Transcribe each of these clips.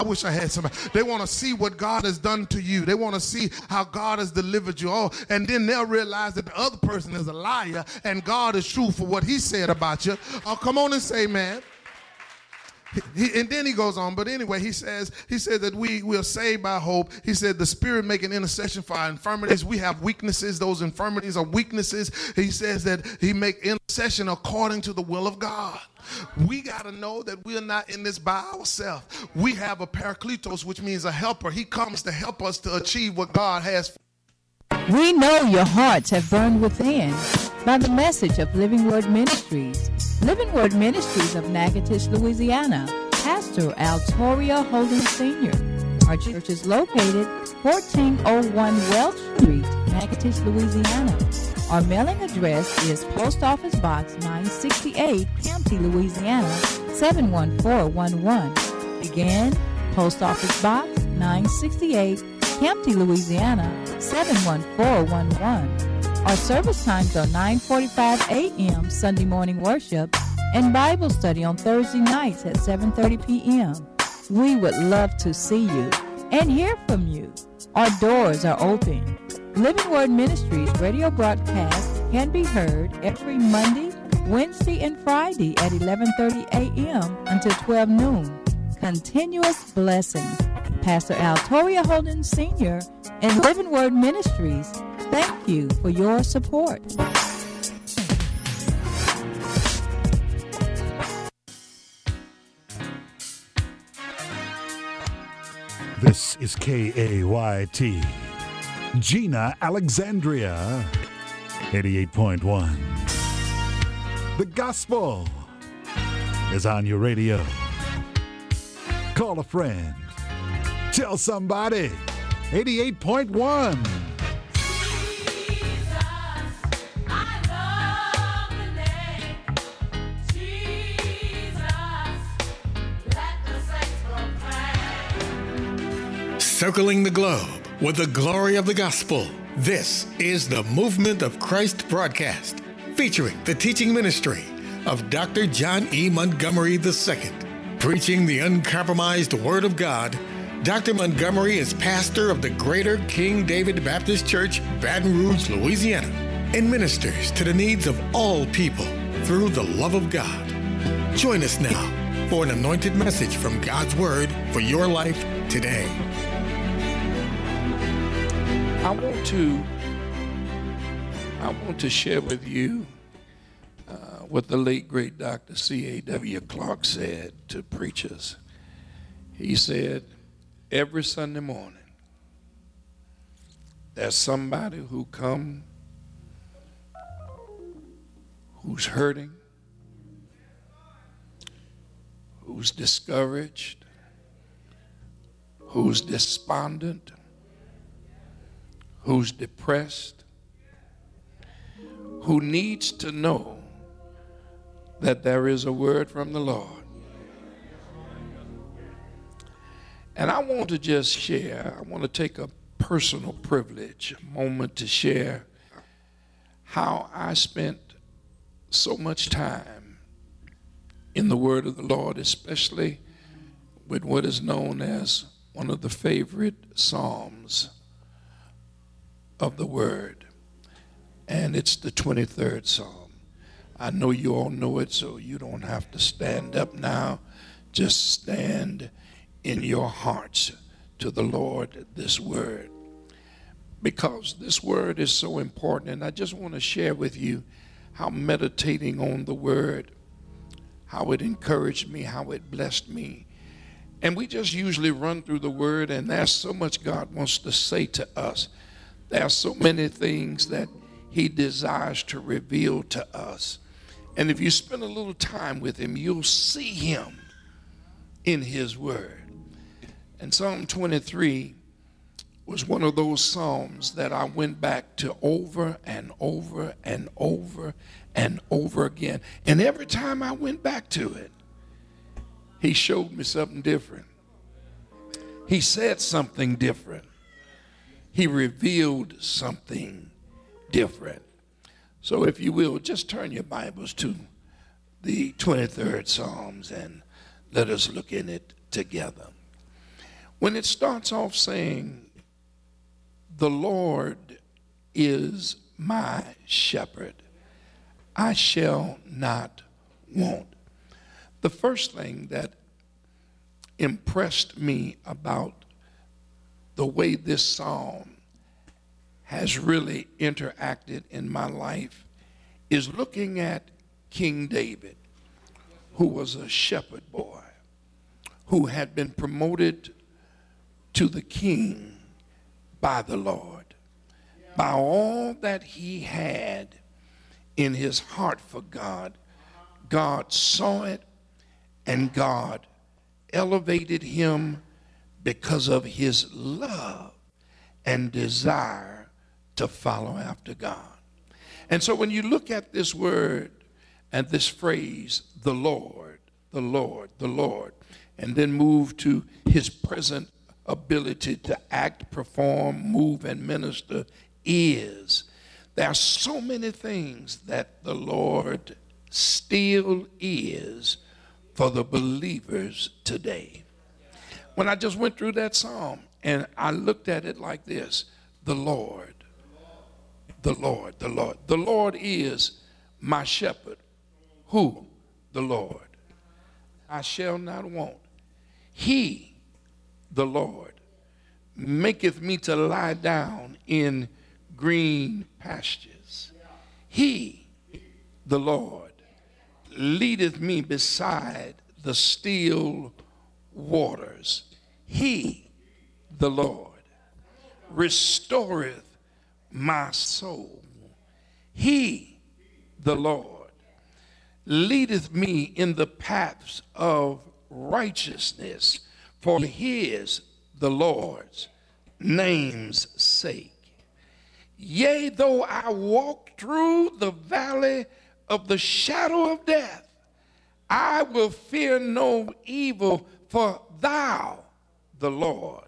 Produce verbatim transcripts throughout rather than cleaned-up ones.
I wish I had somebody. They want to see what God has done to you. They want to see how God has delivered you. Oh, and then they'll realize that the other person is a liar and God is true for what he said about you. Oh, come on and say, man. He, and then he goes on, but anyway, he says, he said that we, we are saved by hope. He said the Spirit making intercession for our infirmities. We have weaknesses. Those infirmities are weaknesses. He says that he make intercession according to the will of God. We got to know that we're not in this by ourselves. We have a parakletos, which means a helper. He comes to help us to achieve what God has for us. We know your hearts have burned within by the message of Living Word Ministries. Living Word Ministries of Natchitoches, Louisiana. Pastor Altoria Holden Senior Our church is located fourteen oh one Welch Street, Natchitoches, Louisiana. Our mailing address is Post Office Box nine sixty-eight, Campty, Louisiana, seven one four one one. Again, Post Office Box nine sixty-eight, Campty, Louisiana, seven one four one one. Our service times are nine forty-five a.m. Sunday morning worship and Bible study on Thursday nights at seven thirty p.m. We would love to see you and hear from you. Our doors are open. Living Word Ministries radio broadcast can be heard every Monday, Wednesday, and Friday at eleven thirty a.m. until twelve noon. Continuous blessings. Pastor Altoria Holden Senior and Living Word Ministries, thank you for your support. This is K A Y T, Gina, Alexandria, eighty-eight point one. The gospel is on your radio. Call a friend. Tell somebody. eighty-eight point one. Circling the globe with the glory of the gospel. This is the Movement of Christ broadcast, featuring the teaching ministry of Doctor John E. Montgomery the Second. Preaching the uncompromised Word of God, Doctor Montgomery is pastor of the Greater King David Baptist Church, Baton Rouge, Louisiana, and ministers to the needs of all people through the love of God. Join us now for an anointed message from God's Word for your life today. I want to, I want to share with you uh, what the late, great Doctor C A W Clark said to preachers. He said, every Sunday morning, there's somebody who come who's hurting, who's discouraged, who's despondent, who's depressed, who needs to know that there is a word from the Lord. And I want to just share, I want to take a personal privilege, a moment to share how I spent so much time in the word of the Lord, especially with what is known as one of the favorite psalms of the word, and it's the twenty-third Psalm. I know you all know it, so you don't have to stand up now. Just stand in your hearts to the Lord this word, because this word is so important. And I just want to share with you how meditating on the word, how it encouraged me, how it blessed me. And we just usually run through the word, and there's so much God wants to say to us. There are so many things that he desires to reveal to us. And if you spend a little time with him, you'll see him in his word. And Psalm twenty-three was one of those psalms that I went back to over and over and over and over again. And every time I went back to it, he showed me something different. He said something different. He revealed something different. So if you will, just turn your Bibles to the twenty-third Psalms and let us look in it together. When it starts off saying, the Lord is my shepherd, I shall not want. The first thing that impressed me about the way this psalm has really interacted in my life is looking at King David, who was a shepherd boy, who had been promoted to the king by the Lord. By all that he had in his heart for God, God saw it, and God elevated him because of his love and desire to follow after God. And so when you look at this word and this phrase, the Lord, the Lord, the Lord, and then move to his present ability to act, perform, move, and minister is, there are so many things that the Lord still is for the believers today. When I just went through that psalm and I looked at it like this, the Lord, the Lord, the Lord. The Lord is my shepherd. Who? The Lord. I shall not want. He, the Lord, maketh me to lie down in green pastures. He, the Lord, leadeth me beside the still waters. He, the Lord, restoreth my soul. He, the Lord, leadeth me in the paths of righteousness for his, the Lord's, name's sake. Yea, though I walk through the valley of the shadow of death, I will fear no evil, for thou, the Lord,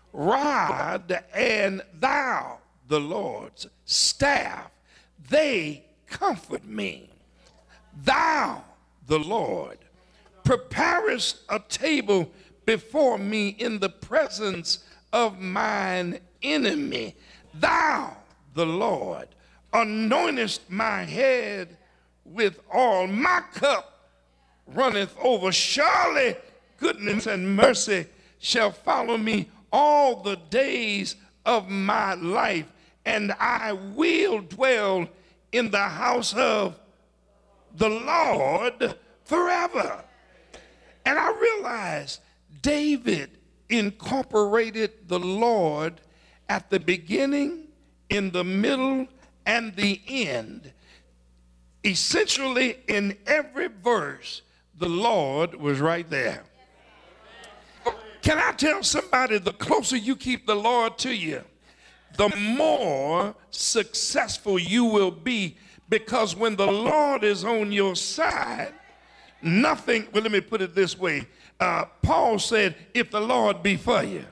rod and thou, the Lord's staff, they comfort me. Thou, the Lord, preparest a table before me in the presence of mine enemy. Thou, the Lord, anointest my head with oil. My cup runneth over. Surely goodness and mercy shall follow me all the days of my life, and I will dwell in the house of the Lord forever. And I realized David incorporated the Lord at the beginning, in the middle, and the end. Essentially, in every verse, the Lord was right there. Can I tell somebody, the closer you keep the Lord to you, the more successful you will be, because when the Lord is on your side, nothing, well, let me put it this way. Uh, Paul said, if the Lord be for you,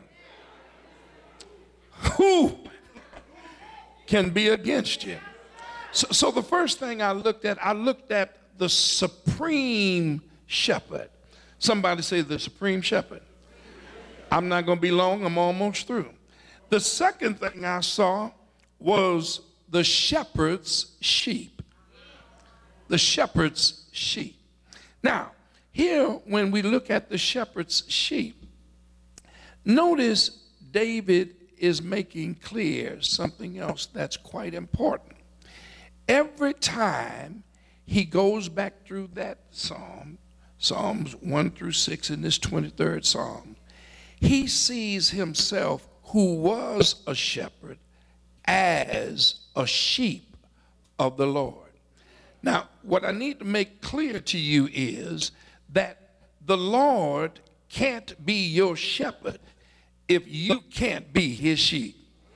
who can be against you? So, so the first thing I looked at, I looked at the supreme shepherd. Somebody say the supreme shepherd. I'm not going to be long. I'm almost through. The second thing I saw was the shepherd's sheep. The shepherd's sheep. Now, here, when we look at the shepherd's sheep, notice David is making clear something else that's quite important. Every time he goes back through that psalm, Psalms one through six in this twenty-third psalm, he sees himself, who was a shepherd, as a sheep of the Lord. Now, what I need to make clear to you is that the Lord can't be your shepherd if you can't be his sheep.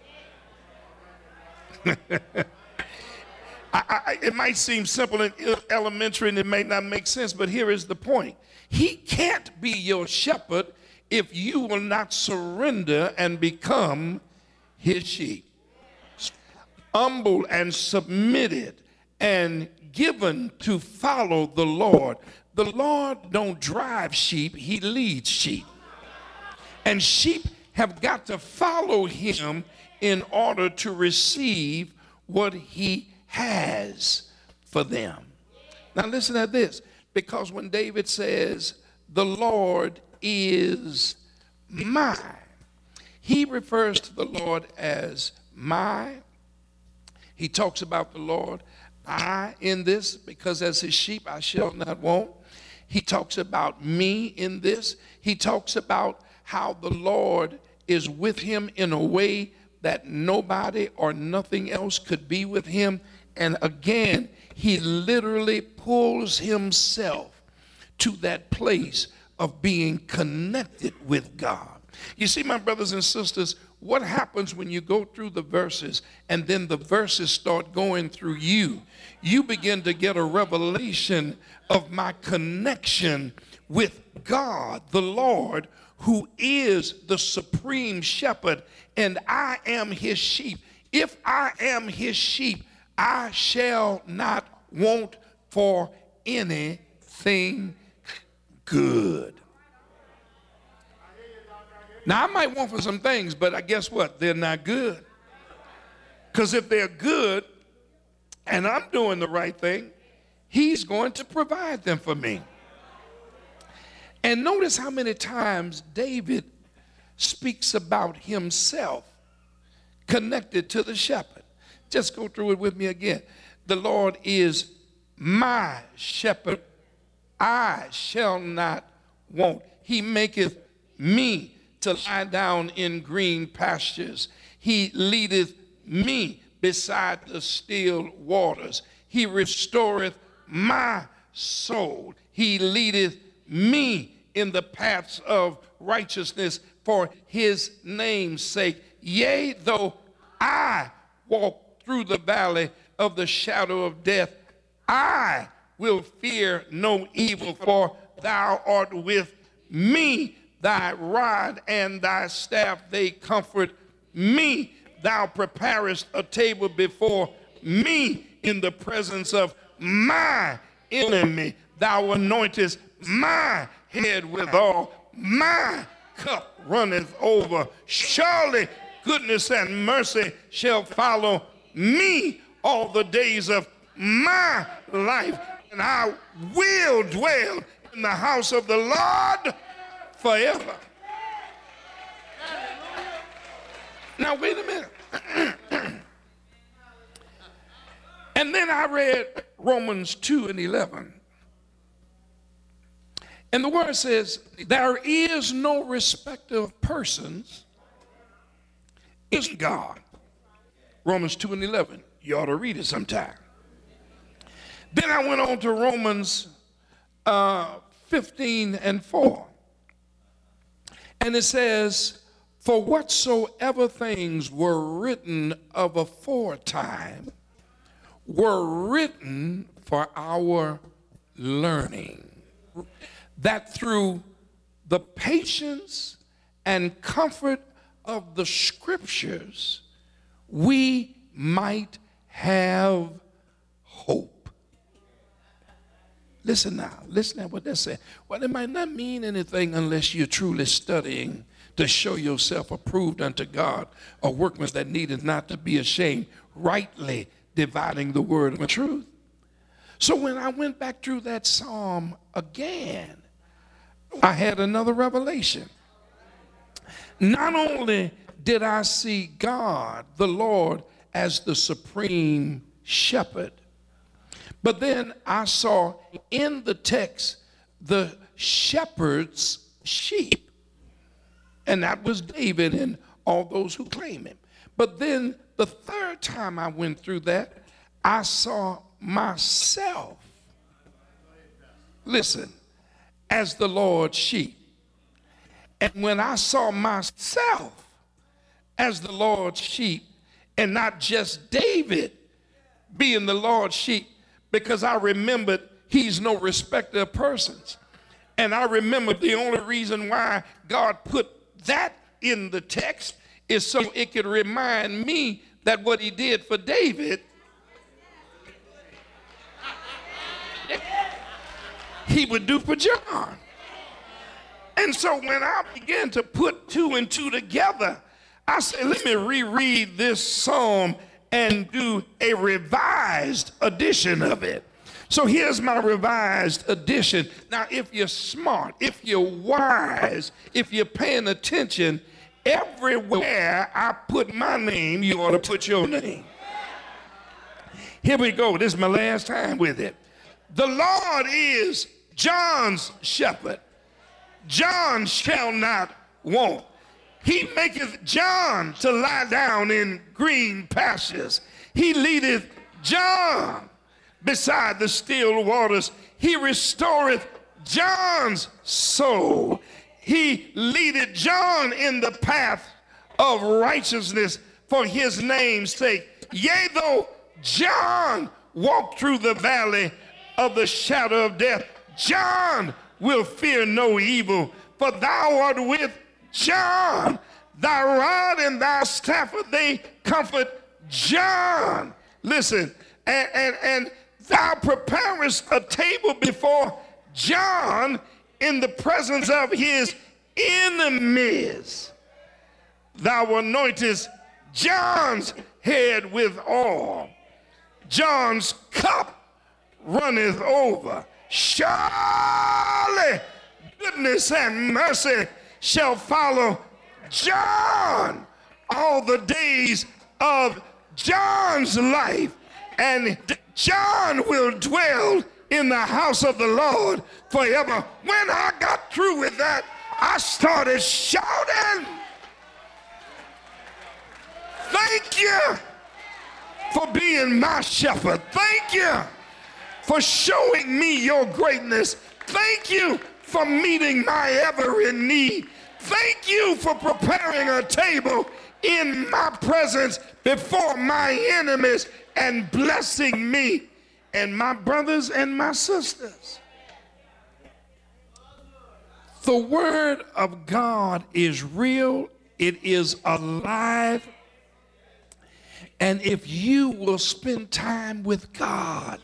I, I, it might seem simple and elementary, and it may not make sense, but here is the point. He can't be your shepherd if you will not surrender and become his sheep. Humble and submitted and given to follow the Lord. The Lord don't drive sheep, he leads sheep. And sheep have got to follow him in order to receive what he has for them. Now listen to this, because when David says, the Lord is mine, he refers to the Lord as my. He talks about the Lord, I in this, because as his sheep I shall not want. He talks about me in this. He talks about how the Lord is with him in a way that nobody or nothing else could be with him. And again, he literally pulls himself to that place of being connected with God. You see, my brothers and sisters, what happens when you go through the verses and then the verses start going through you? You begin to get a revelation of my connection with God, the Lord, who is the supreme shepherd, and I am his sheep. If I am his sheep, I shall not want for anything good. Now, I might want for some things, but I guess what? They're not good. Because if they're good and I'm doing the right thing, he's going to provide them for me. And notice how many times David speaks about himself connected to the shepherd. Just go through it with me again. The Lord is my shepherd, I shall not want. He maketh me to lie down in green pastures. He leadeth me beside the still waters. He restoreth my soul. He leadeth me in the paths of righteousness for his name's sake. Yea, though I walk through the valley of the shadow of death, I will fear no evil, for thou art with me. Thy rod and thy staff, they comfort me. Thou preparest a table before me in the presence of my enemy. Thou anointest my head with oil. My cup runneth over. Surely goodness and mercy shall follow me all the days of my life, and I will dwell in the house of the Lord forever. Now, wait a minute. And then I read Romans two and eleven. And the word says, there is no respect of persons in God. Romans two and eleven. You ought to read it sometime. Then I went on to Romans uh, fifteen and four. And it says, for whatsoever things were written of aforetime were written for our learning, that through the patience and comfort of the scriptures we might have hope. Listen now, listen to what they're saying. Well, it might not mean anything unless you're truly studying to show yourself approved unto God, a workman that needeth not to be ashamed, rightly dividing the word of truth. So when I went back through that psalm again, I had another revelation. Not only did I see God, the Lord, as the supreme shepherd, but then I saw in the text the shepherd's sheep. And that was David and all those who claim him. But then the third time I went through that, I saw myself, listen, as the Lord's sheep. And when I saw myself as the Lord's sheep, and not just David being the Lord's sheep, because I remembered he's no respecter of persons. And I remembered the only reason why God put that in the text is so it could remind me that what he did for David, he would do for John. And so when I began to put two and two together, I said, let me reread this psalm and do a revised edition of it. So here's my revised edition. Now, if you're smart, if you're wise, if you're paying attention, everywhere I put my name, you ought to put your name. Here we go. This is my last time with it. The Lord is John's shepherd. John shall not want. He maketh John to lie down in green pastures. He leadeth John beside the still waters. He restoreth John's soul. He leadeth John in the path of righteousness for his name's sake. Yea, though John walked through the valley of the shadow of death, John will fear no evil, for thou art with John. Thy rod and thy staff, they comfort John. Listen, and, and, and thou preparest a table before John in the presence of his enemies. Thou anointest John's head with oil. John's cup runneth over. Surely goodness and mercy shall follow John all the days of John's life, and John will dwell in the house of the Lord forever. When I got through with that, I started shouting, thank you for being my shepherd. Thank you for showing me your greatness. Thank you for meeting my every need. Thank you for preparing a table in my presence before my enemies and blessing me and my brothers and my sisters. The word of God is real. It is alive. And if you will spend time with God,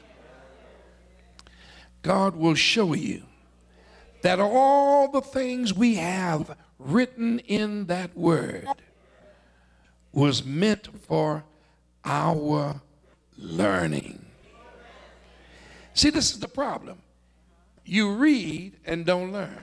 God will show you that all the things we have written in that word was meant for our learning. See, this is the problem. You read and don't learn.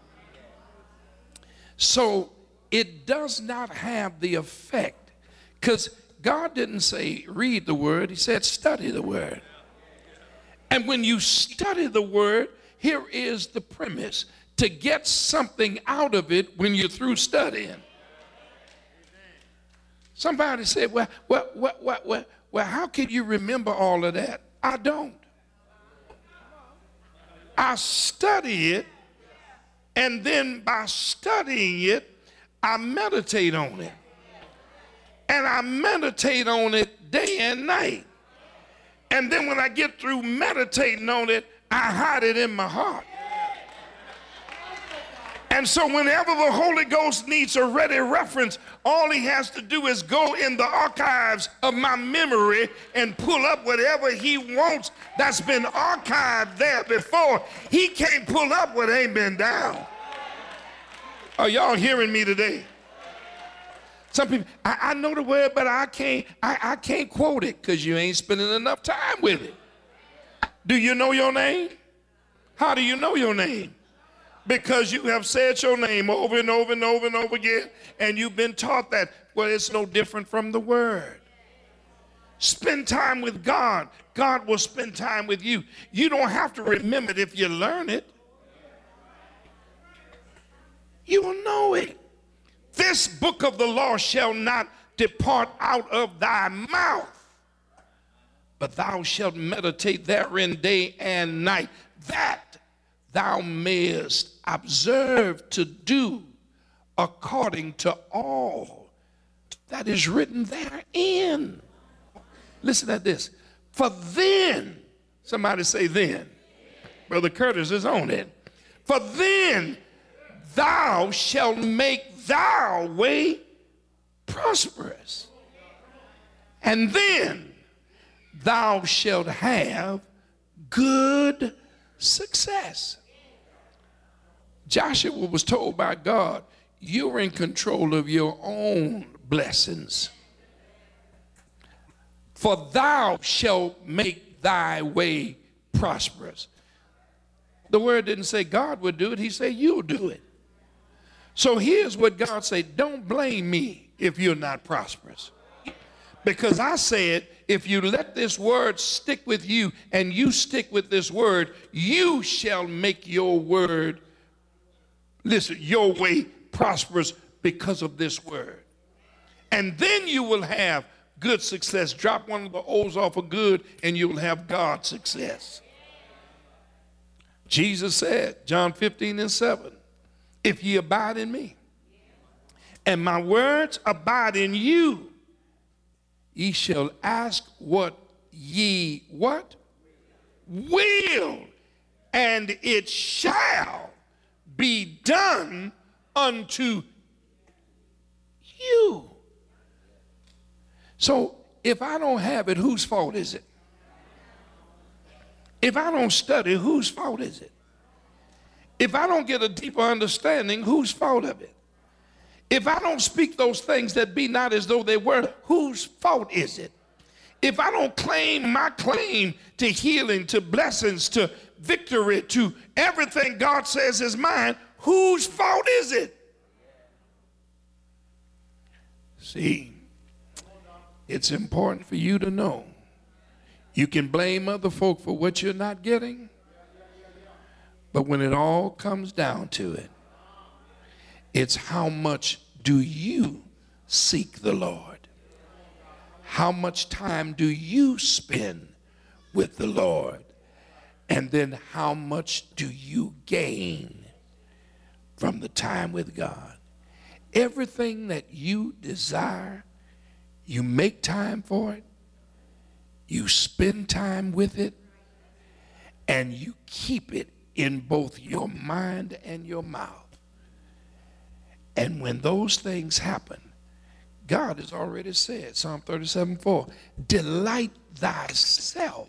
So it does not have the effect, because God didn't say read the word, he said study the word. And when you study the word, here is the premise: to get something out of it when you're through studying. Somebody said, well, well, well, well, well, well, how can you remember all of that? I don't. I study it, and then by studying it, I meditate on it. And I meditate on it day and night. And then when I get through meditating on it, I hide it in my heart. And so whenever the Holy Ghost needs a ready reference, all he has to do is go in the archives of my memory and pull up whatever he wants that's been archived there before. He can't pull up what ain't been down. Are y'all hearing me today? Some people, I, I know the word, but I can't, I, I can't quote it because you ain't spending enough time with it. Do you know your name? How do you know your name? Because you have said your name over and over and over and over again, and you've been taught that. Well, it's no different from the word. Spend time with God. God will spend time with you. You don't have to remember it if you learn it. You will know it. This book of the law shall not depart out of thy mouth, but thou shalt meditate therein day and night, that thou mayest observe to do according to all that is written therein. Listen at this. For then, somebody say then. Brother Curtis is on it. For then thou shalt make thy way prosperous, and then thou shalt have good success. Joshua was told by God, you're in control of your own blessings. For thou shalt make thy way prosperous. The word didn't say God would do it. He said you'll do it. So here's what God said. Don't blame me if you're not prosperous. Because I said, if you let this word stick with you and you stick with this word, you shall make your word, listen, your way prosperous because of this word. And then you will have good success. Drop one of the O's off of good and you'll have God's success. Jesus said, John fifteen and seven, if ye abide in me and my words abide in you, ye shall ask what ye what? Will, and it shall be done unto you. So if I don't have it, whose fault is it? If I don't study, whose fault is it? If I don't get a deeper understanding, whose fault of it? If I don't speak those things that be not as though they were, whose fault is it? If I don't claim my claim to healing, to blessings, to victory, to everything God says is mine, whose fault is it? See, it's important for you to know you can blame other folk for what you're not getting, but when it all comes down to it, it's how much do you seek the Lord? How much time do you spend with the Lord? And then how much do you gain from the time with God? Everything that you desire, you make time for it, you spend time with it, and you keep it in both your mind and your mouth. And when those things happen, God has already said, Psalm thirty-seven four, delight thyself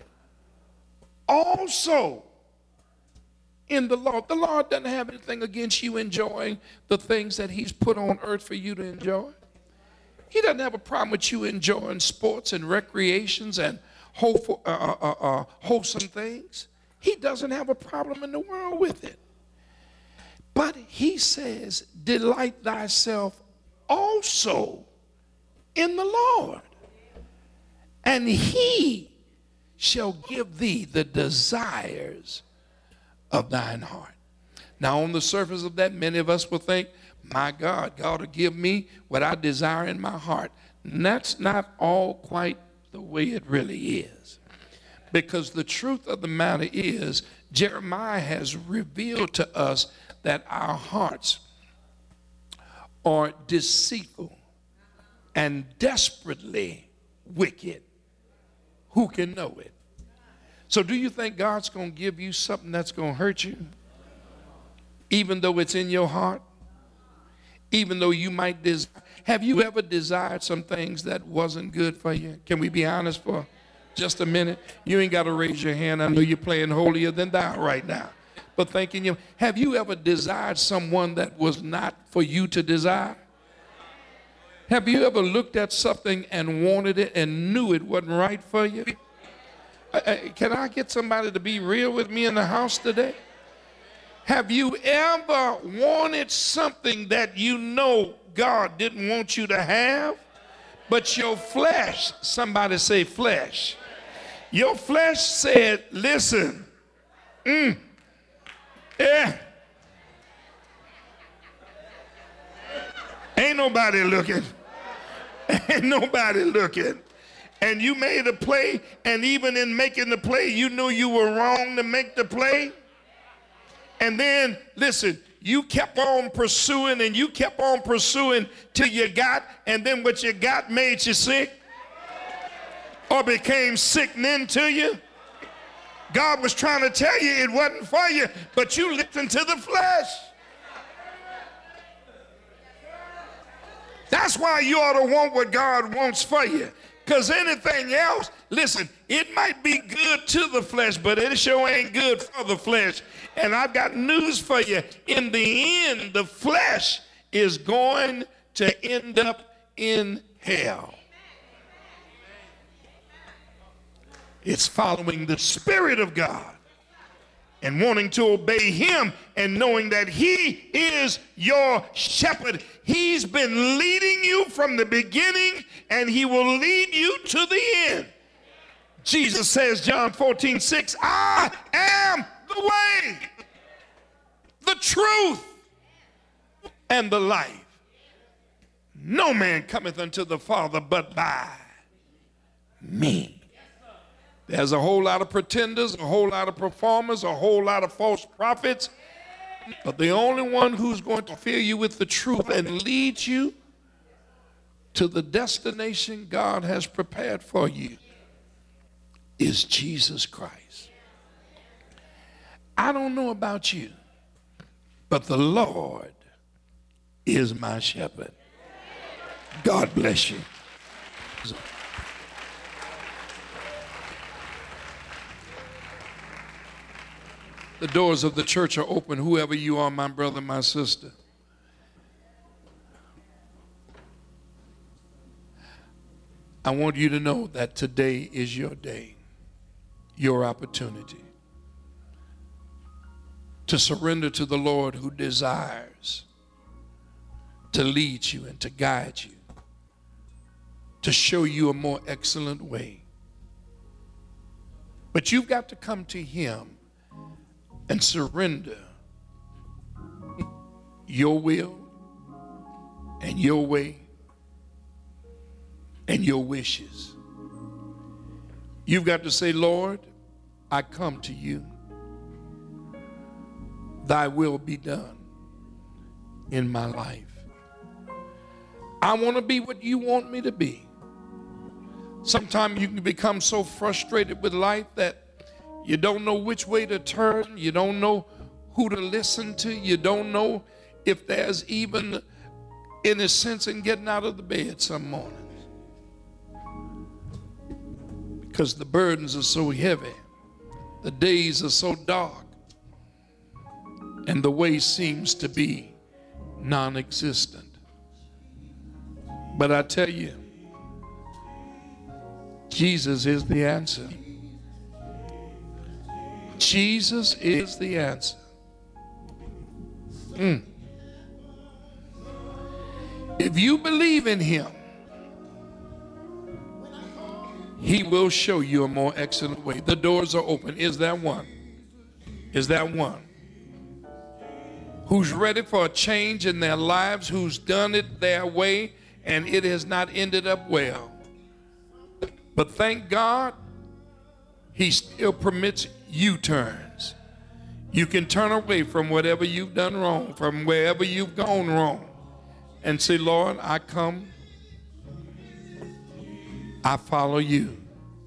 also in the Lord. The Lord doesn't have anything against you enjoying the things that he's put on earth for you to enjoy. He doesn't have a problem with you enjoying sports and recreations and wholesome, uh, uh, uh, wholesome things. He doesn't have a problem in the world with it. But he says, delight thyself also in the Lord, and he shall give thee the desires of thine heart. Now, on the surface of that, many of us will think, my God, God will give me what I desire in my heart. And that's not all quite the way it really is. Because the truth of the matter is, Jeremiah has revealed to us that our hearts are deceitful and desperately wicked. Who can know it? So do you think God's going to give you something that's going to hurt you? Even though it's in your heart? Even though you might desire. Have you ever desired some things that wasn't good for you? Can we be honest for just a minute? You ain't got to raise your hand. I know you're playing holier than thou right now. But thinking, you, have you ever desired someone that was not for you to desire? Have you ever looked at something and wanted it and knew it wasn't right for you? Uh, uh, can I get somebody to be real with me in the house today? Have you ever wanted something that you know God didn't want you to have, but your flesh, somebody say flesh, your flesh said, listen, mm, yeah, ain't nobody looking, ain't nobody looking. And you made a play, and even in making the play, you knew you were wrong to make the play. And then, listen, you kept on pursuing and you kept on pursuing till you got, and then what you got made you sick or became sickening to you. God was trying to tell you it wasn't for you, but you listened to the flesh. That's why you ought to want what God wants for you. Because anything else, listen, it might be good to the flesh, but it sure ain't good for the flesh. And I've got news for you. In the end, the flesh is going to end up in hell. It's following the Spirit of God and wanting to obey him and knowing that he is your shepherd. He's been leading you from the beginning and he will lead you to the end. Jesus says, John fourteen six, I am the way, the truth, and the life. No man cometh unto the Father but by me. There's a whole lot of pretenders, a whole lot of performers, a whole lot of false prophets. But the only one who's going to fill you with the truth and lead you to the destination God has prepared for you is Jesus Christ. I don't know about you, but the Lord is my shepherd. God bless you. The doors of the church are open, whoever you are, my brother, my sister. I want you to know that today is your day, your opportunity to surrender to the Lord who desires to lead you and to guide you, to show you a more excellent way. But you've got to come to him and surrender your will and your way and your wishes. You've got to say, Lord, I come to you. Thy will be done in my life. I want to be what you want me to be. Sometimes you can become so frustrated with life that you don't know which way to turn. You don't know who to listen to. You don't know if there's even any sense in getting out of the bed some mornings, because the burdens are so heavy, the days are so dark, and the way seems to be non-existent. But I tell you, Jesus is the answer. Jesus is the answer. Mm. If you believe in him, he will show you a more excellent way. The doors are open. Is there one? Is there one who's ready for a change in their lives, who's done it their way and it has not ended up well? But thank God, he still permits U-turns. You can turn away from whatever you've done wrong, from wherever you've gone wrong, and say, Lord, I come, I follow you.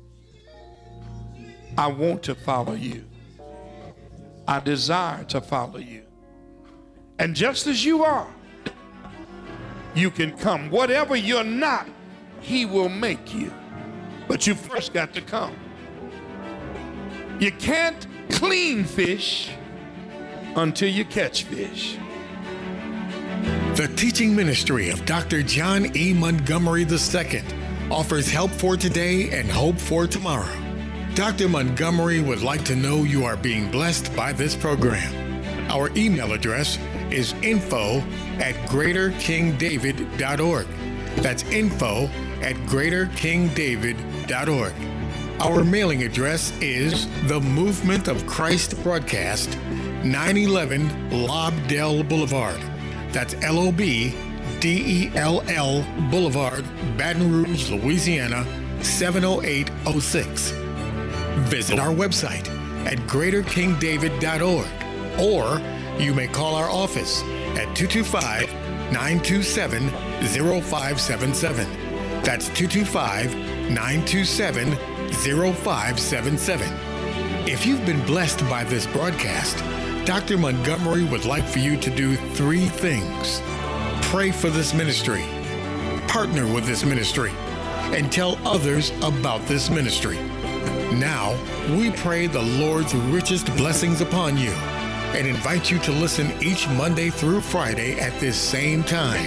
I want to follow you. I desire to follow you. And just as you are, you can come. Whatever you're not, he will make you. But you first got to come. You can't clean fish until you catch fish. The teaching ministry of Doctor John E. Montgomery the Second offers help for today and hope for tomorrow. Doctor Montgomery would like to know you are being blessed by this program. Our email address is info at greater king david dot org. That's info at greater king david dot org. Our mailing address is The Movement of Christ Broadcast, nine eleven Lobdell Boulevard. That's L O B D E L L Boulevard, Baton Rouge, Louisiana, seven oh eight oh six. Visit our website at greater king david dot org, or you may call our office at two two five, nine two seven, oh five seven seven. That's two two five, nine two seven, oh five seven seven. If you've been blessed by this broadcast, Doctor Montgomery would like for you to do three things. Pray for this ministry, partner with this ministry, and tell others about this ministry. Now, we pray the Lord's richest blessings upon you and invite you to listen each Monday through Friday at this same time.